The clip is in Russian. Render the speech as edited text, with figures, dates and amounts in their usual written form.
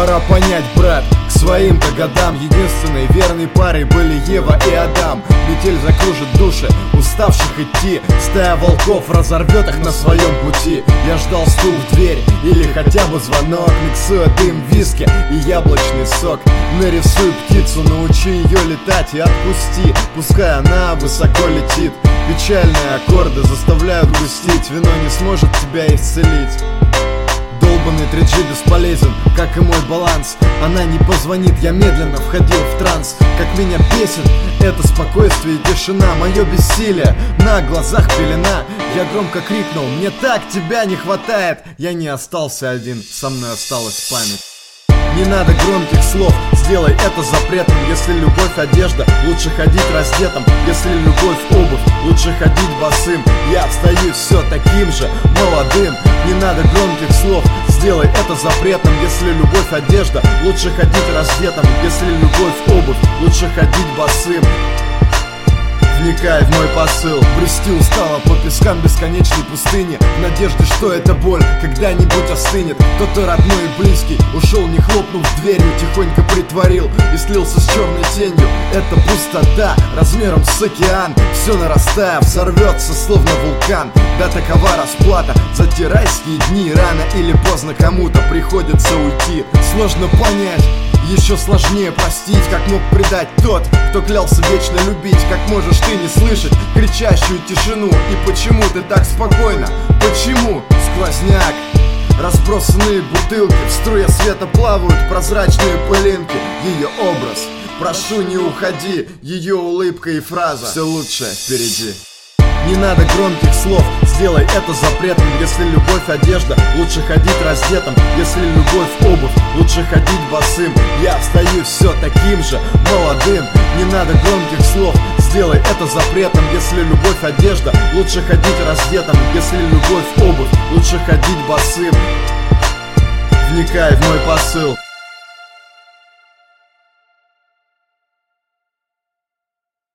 пора понять, брат, к своим-то годам единственной верной парой были Ева и Адам. Метель закружит души уставших идти, стая волков разорвет их на своем пути. Я ждал стук в дверь или хотя бы звонок, миксуя дым, виски и яблочный сок. Нарисуй птицу, научи ее летать и отпусти, пускай она высоко летит. Печальные аккорды заставляют грустить, вино не сможет тебя исцелить. Долбанный 3G бесполезен, как и мой баланс. Она не позвонит, я медленно входил в транс. Как меня бесит это спокойствие и тишина, мое бессилие, на глазах пелена. Я громко крикнул: мне так тебя не хватает. Я не остался один, со мной осталась память. Не надо громких слов, сделай это запретным. Если любовь одежда, лучше ходить раздетым. Если любовь обувь, лучше ходить босым. Я остаюсь все таким же, молодым. Не надо громких слов, сделай это запретным. Если любовь одежда, лучше ходить раздетым. Если любовь обувь, лучше ходить босым. Вникай в мой посыл. Брести устало по пескам бесконечной пустыни, в надежде, что эта боль когда-нибудь остынет. Кто-то родной и близкий ушел, не хлопнув дверью, тихонько притворил и слился с черной тенью. Это пустота размером с океан, все нарастая, взорвется словно вулкан. Да, такова расплата за те райские дни. Рано или поздно кому-то приходится уйти. Сложно понять, еще сложнее простить, как мог предать тот, кто клялся вечно любить. Как можешь ты не слышать кричащую тишину? И почему ты так спокойно? Почему? Сквозняк, разбросанные бутылки, в струе света плавают прозрачные пылинки. Ее образ, прошу, не уходи, ее улыбка и фраза: все лучшее впереди. Не надо громких слов, сделай это запретным. Если любовь одежда, лучше ходить раздетым. Если любовь обувь, лучше ходить босым. Я остаюсь все таким же, молодым. Не надо громких слов, сделай это запретным. Если любовь одежда, лучше ходить раздетым. Если любовь обувь, лучше ходить босым. Вникай в мой посыл.